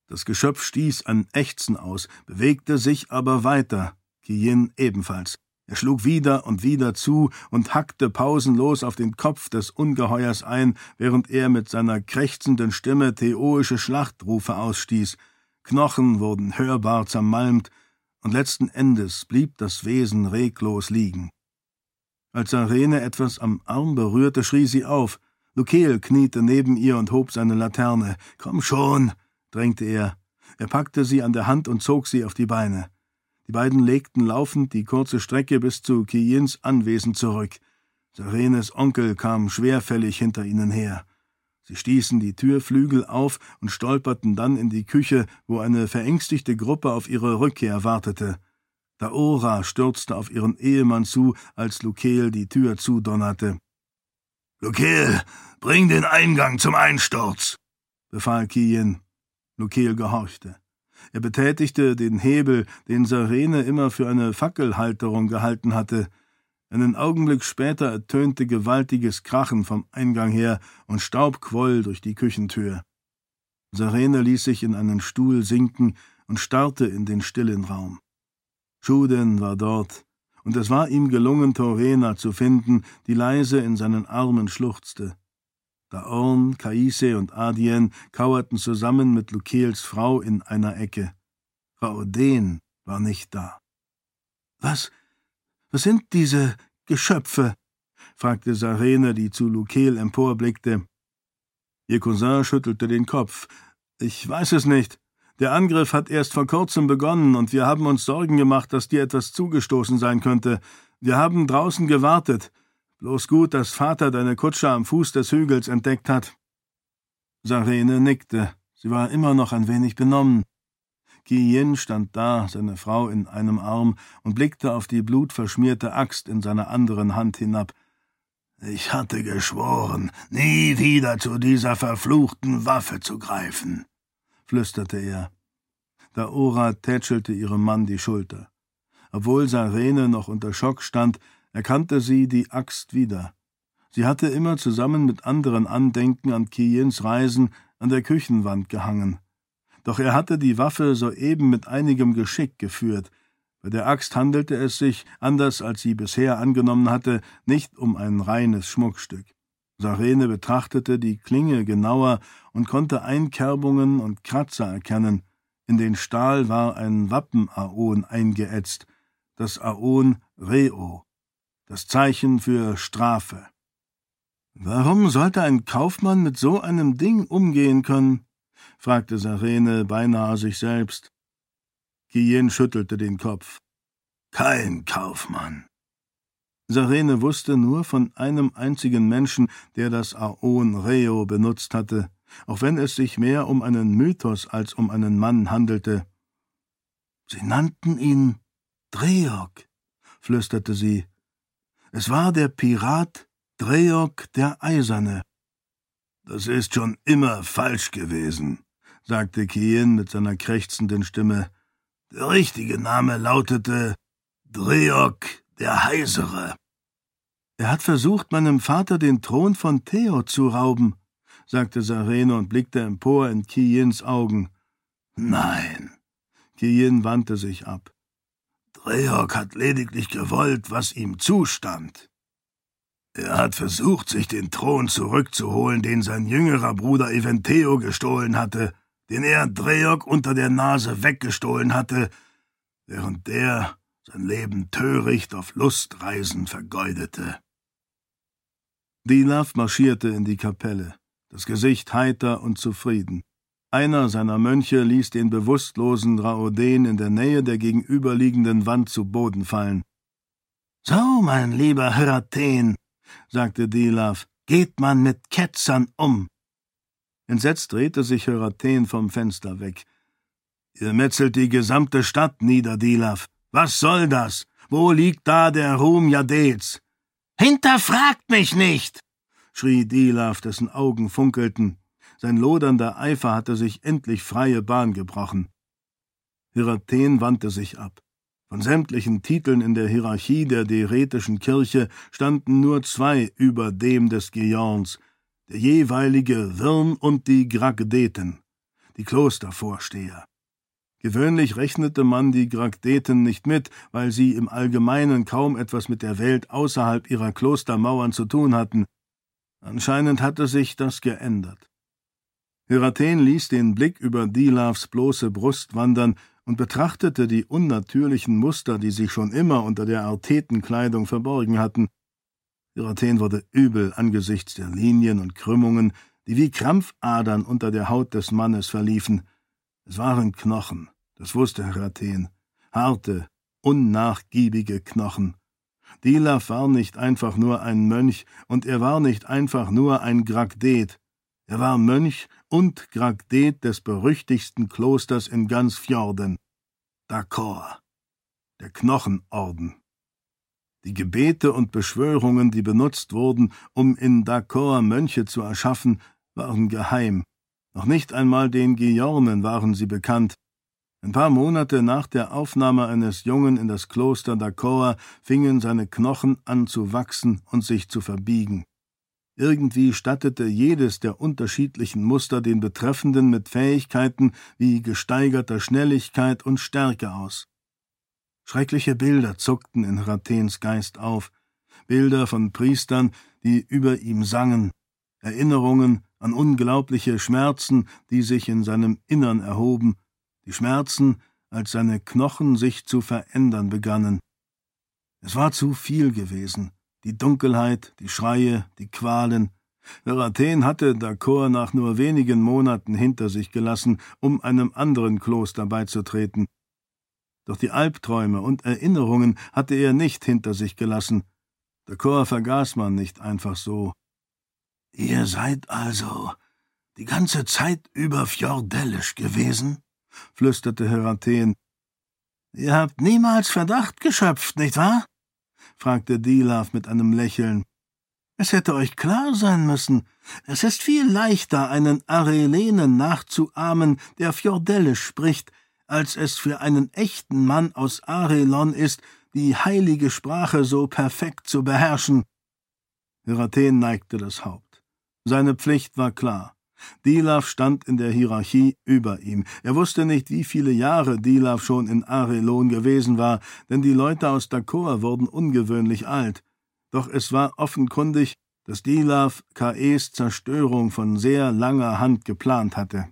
Das Geschöpf stieß ein Ächzen aus, bewegte sich aber weiter, Kiyin ebenfalls. Er schlug wieder und wieder zu und hackte pausenlos auf den Kopf des Ungeheuers ein, während er mit seiner krächzenden Stimme theoische Schlachtrufe ausstieß. Knochen wurden hörbar zermalmt, und letzten Endes blieb das Wesen reglos liegen. Als Sarene etwas am Arm berührte, schrie sie auf. Lukel kniete neben ihr und hob seine Laterne. »Komm schon«, drängte er. Er packte sie an der Hand und zog sie auf die Beine. Die beiden legten laufend die kurze Strecke bis zu Kiyins Anwesen zurück. Sarenes Onkel kam schwerfällig hinter ihnen her. Sie stießen die Türflügel auf und stolperten dann in die Küche, wo eine verängstigte Gruppe auf ihre Rückkehr wartete. Daora stürzte auf ihren Ehemann zu, als Lukel die Tür zudonnerte. »Lukel, bring den Eingang zum Einsturz«, befahl Kiyin. Lukel gehorchte. Er betätigte den Hebel, den Sarene immer für eine Fackelhalterung gehalten hatte. Einen Augenblick später ertönte gewaltiges Krachen vom Eingang her und Staub quoll durch die Küchentür. Sarene ließ sich in einen Stuhl sinken und starrte in den stillen Raum. Shuden war dort, und es war ihm gelungen, Torena zu finden, die leise in seinen Armen schluchzte. Daorn, Kaise und Adien kauerten zusammen mit Lukels Frau in einer Ecke. Raoden war nicht da. »Was sind diese Geschöpfe?« fragte Sarene, die zu Lukel emporblickte. Ihr Cousin schüttelte den Kopf. »Ich weiß es nicht. Der Angriff hat erst vor kurzem begonnen, und wir haben uns Sorgen gemacht, dass dir etwas zugestoßen sein könnte. Wir haben draußen gewartet. Bloß gut, dass Vater deine Kutsche am Fuß des Hügels entdeckt hat.« Sarene nickte. Sie war immer noch ein wenig benommen. Kiyin stand da, seine Frau in einem Arm, und blickte auf die blutverschmierte Axt in seiner anderen Hand hinab. »Ich hatte geschworen, nie wieder zu dieser verfluchten Waffe zu greifen«, flüsterte er. Daora tätschelte ihrem Mann die Schulter. Obwohl Sarene noch unter Schock stand, erkannte sie die Axt wieder. Sie hatte immer zusammen mit anderen Andenken an Kiyins Reisen an der Küchenwand gehangen. Doch er hatte die Waffe soeben mit einigem Geschick geführt. Bei der Axt handelte es sich, anders als sie bisher angenommen hatte, nicht um ein reines Schmuckstück. Sarene betrachtete die Klinge genauer und konnte Einkerbungen und Kratzer erkennen. In den Stahl war ein Wappen-Aon eingeätzt, das Aon Reo, das Zeichen für Strafe. »Warum sollte ein Kaufmann mit so einem Ding umgehen können?« fragte Sarene beinahe sich selbst. Kiyin schüttelte den Kopf. »Kein Kaufmann.« Sarene wusste nur von einem einzigen Menschen, der das Aon Reo benutzt hatte, auch wenn es sich mehr um einen Mythos als um einen Mann handelte. »Sie nannten ihn Dreog«, flüsterte sie. »Es war der Pirat Dreog der Eiserne.« »Das ist schon immer falsch gewesen«, sagte Kiyin mit seiner krächzenden Stimme. »Der richtige Name lautete Dreog der Heisere.« »Er hat versucht, meinem Vater den Thron von Theo zu rauben«, sagte Sarene und blickte empor in Kiyins Augen. »Nein.« Kiyin wandte sich ab. »Dreog hat lediglich gewollt, was ihm zustand. Er hat versucht, sich den Thron zurückzuholen, den sein jüngerer Bruder Eventeo gestohlen hatte, den er Dreog unter der Nase weggestohlen hatte, während der sein Leben töricht auf Lustreisen vergeudete.« Dilaf marschierte in die Kapelle, das Gesicht heiter und zufrieden. Einer seiner Mönche ließ den bewusstlosen Raoden in der Nähe der gegenüberliegenden Wand zu Boden fallen. »So, mein lieber Hiraten«, sagte Dilaf, »geht man mit Ketzern um?« Entsetzt drehte sich Hiraten vom Fenster weg. »Ihr metzelt die gesamte Stadt nieder, Dilaf. Was soll das? Wo liegt da der Ruhm Jadets?« »Hinterfragt mich nicht«, schrie Dilaf, dessen Augen funkelten. Sein lodernder Eifer hatte sich endlich freie Bahn gebrochen. Hiraten wandte sich ab. Von sämtlichen Titeln in der Hierarchie der deretischen Kirche standen nur 2 über dem des Gejorns, der jeweilige Wirn und die Gragdeten. die Klostervorsteher. Gewöhnlich rechnete man die Gragdeten nicht mit, weil sie im Allgemeinen kaum etwas mit der Welt außerhalb ihrer Klostermauern zu tun hatten. Anscheinend hatte sich das geändert. Heraten ließ den Blick über Dilavs bloße Brust wandern und betrachtete die unnatürlichen Muster, die sich schon immer unter der Artetenkleidung verborgen hatten. Heraten wurde übel angesichts der Linien und Krümmungen, die wie Krampfadern unter der Haut des Mannes verliefen. Es waren Knochen, das wusste Heraten, harte, unnachgiebige Knochen. Dilav war nicht einfach nur ein Mönch, und er war nicht einfach nur ein Gragdet. Er war Mönch und Gragdet des berüchtigsten Klosters in ganz Fjorden, D'Akor, der Knochenorden. Die Gebete und Beschwörungen, die benutzt wurden, um in D'Akor Mönche zu erschaffen, waren geheim. Noch nicht einmal den Gjornen waren sie bekannt. Ein paar Monate nach der Aufnahme eines Jungen in das Kloster D'Akor fingen seine Knochen an zu wachsen und sich zu verbiegen. Irgendwie stattete jedes der unterschiedlichen Muster den Betreffenden mit Fähigkeiten wie gesteigerter Schnelligkeit und Stärke aus. Schreckliche Bilder zuckten in Heratens Geist auf, Bilder von Priestern, die über ihm sangen, Erinnerungen an unglaubliche Schmerzen, die sich in seinem Innern erhoben, die Schmerzen, als seine Knochen sich zu verändern begannen. Es war zu viel gewesen, die Dunkelheit, die Schreie, die Qualen. Heraten hatte D'Akor nach nur wenigen Monaten hinter sich gelassen, um einem anderen Kloster beizutreten. Doch die Albträume und Erinnerungen hatte er nicht hinter sich gelassen. D'Akor vergaß man nicht einfach so. »Ihr seid also die ganze Zeit über fjordellisch gewesen?« flüsterte Heraten. »Ihr habt niemals Verdacht geschöpft, nicht wahr?« fragte Dilav mit einem Lächeln. »Es hätte euch klar sein müssen. Es ist viel leichter, einen Arelenen nachzuahmen, der fjordellisch spricht, als es für einen echten Mann aus Arelon ist, die heilige Sprache so perfekt zu beherrschen.« Heraten neigte das Haupt. Seine Pflicht war klar. Dilav stand in der Hierarchie über ihm. Er wusste nicht, wie viele Jahre Dilav schon in Arelon gewesen war, denn die Leute aus D'Akor wurden ungewöhnlich alt. Doch es war offenkundig, dass Dilav Ka'es Zerstörung von sehr langer Hand geplant hatte.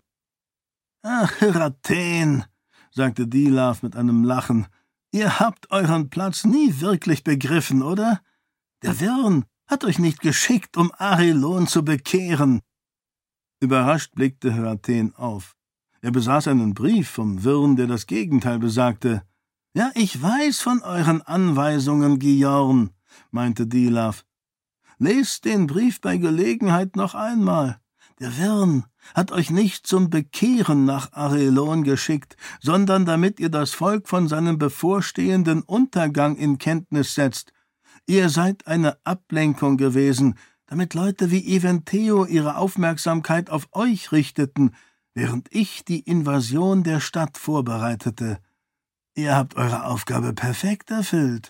»Ach, Heraten«, sagte Dilav mit einem Lachen, »ihr habt euren Platz nie wirklich begriffen, oder? Der Wirn hat euch nicht geschickt, um Arelon zu bekehren.« Überrascht blickte Heraten auf. Er besaß einen Brief vom Wirn, der das Gegenteil besagte. »Ja, ich weiß von euren Anweisungen, Gjorn«, meinte Dilav. »Lest den Brief bei Gelegenheit noch einmal. Der Wirn hat euch nicht zum Bekehren nach Arelon geschickt, sondern damit ihr das Volk von seinem bevorstehenden Untergang in Kenntnis setzt. Ihr seid eine Ablenkung gewesen, damit Leute wie Eventeo ihre Aufmerksamkeit auf euch richteten, während ich die Invasion der Stadt vorbereitete. Ihr habt eure Aufgabe perfekt erfüllt.«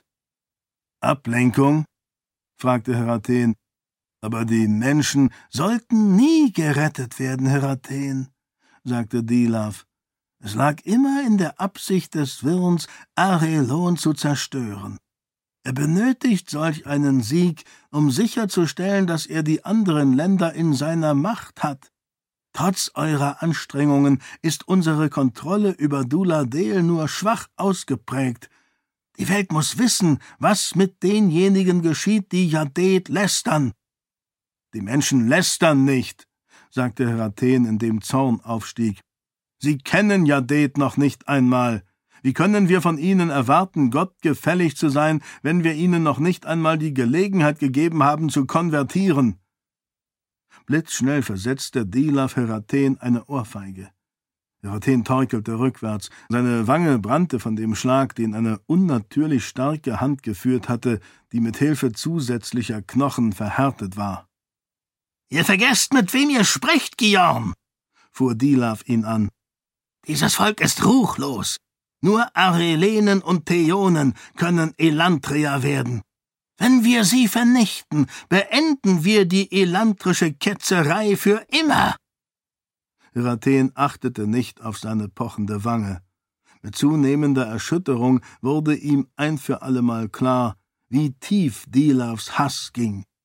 »Ablenkung?« fragte Heraten. »Aber die Menschen sollten nie gerettet werden, Heraten«, sagte Dilav. »Es lag immer in der Absicht des Wirns, Arelon zu zerstören. Er benötigt solch einen Sieg, um sicherzustellen, dass er die anderen Länder in seiner Macht hat. Trotz eurer Anstrengungen ist unsere Kontrolle über Duladel nur schwach ausgeprägt. Die Welt muss wissen, was mit denjenigen geschieht, die Yadet lästern.« »Die Menschen lästern nicht«, sagte Heraten, indem Zorn aufstieg. »Sie kennen Yadet noch nicht einmal. Wie können wir von ihnen erwarten, Gott gefällig zu sein, wenn wir ihnen noch nicht einmal die Gelegenheit gegeben haben, zu konvertieren?« Blitzschnell versetzte Dilav Heraten eine Ohrfeige. Heraten torkelte rückwärts. Seine Wange brannte von dem Schlag, den eine unnatürlich starke Hand geführt hatte, die mit Hilfe zusätzlicher Knochen verhärtet war. »Ihr vergesst, mit wem ihr sprecht, Gjorn«, fuhr Dilav ihn an. »Dieses Volk ist ruchlos. Nur Arelenen und Theonen können Elantrier werden. Wenn wir sie vernichten, beenden wir die elantrische Ketzerei für immer.« Hiraten achtete nicht auf seine pochende Wange. Mit zunehmender Erschütterung wurde ihm ein für allemal klar, wie tief Delavs Hass ging.